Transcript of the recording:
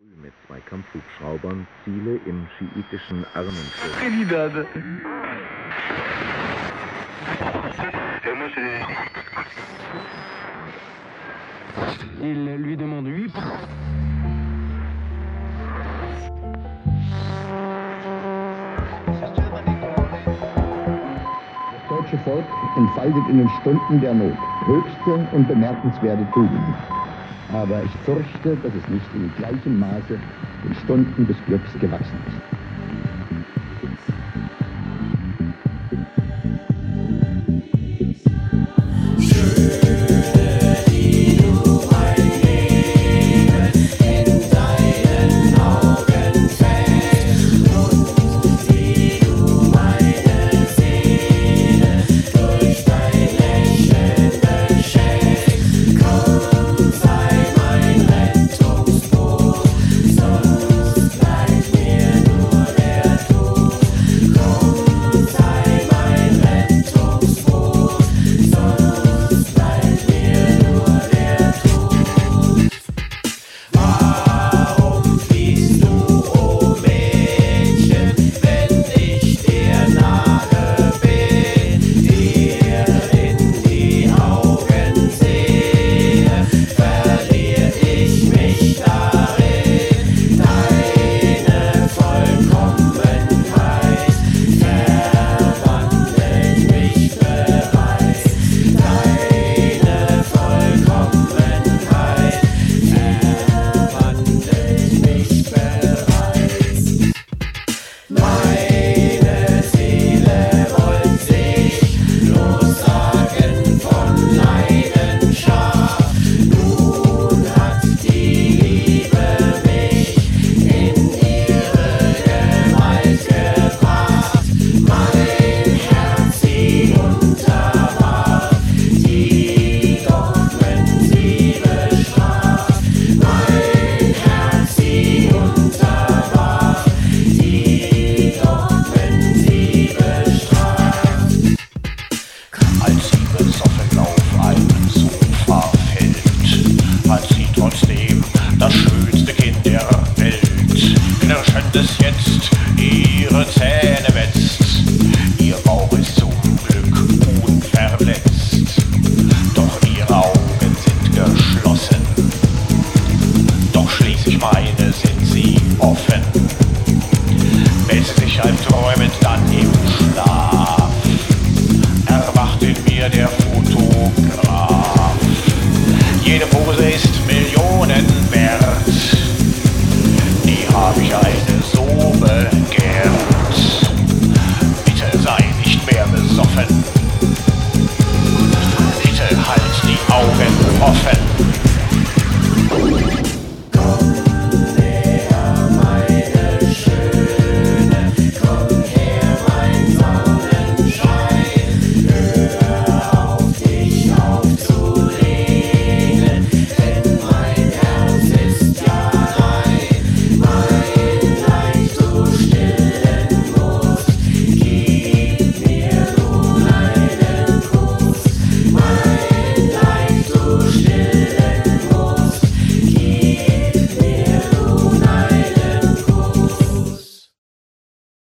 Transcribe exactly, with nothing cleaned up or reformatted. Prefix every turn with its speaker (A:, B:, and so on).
A: Mit zwei Kampfhubschraubern Ziele im schiitischen Armenviertel.
B: Trinidad. Il lui demande huit.
C: Das deutsche Volk entfaltet in den Stunden der Not höchste und bemerkenswerte Tugenden. Aber ich fürchte, dass es nicht in gleichem Maße den Stunden des Glücks gewachsen ist.
D: Das schönste Kind der Welt, knirschend es jetzt ihre Zähne wetzt. Ihr Bauch ist zum Glück unverletzt, doch ihre Augen sind geschlossen. Doch schließlich meine sind sie offen. Wenn sie sich halb träumend dann im Schlaf erwacht in mir der Fotograf. Jede Pose ist Millionen wert. Die hab ich eine so begehrt. Bitte sei nicht mehr besoffen. Bitte halt die Augen offen.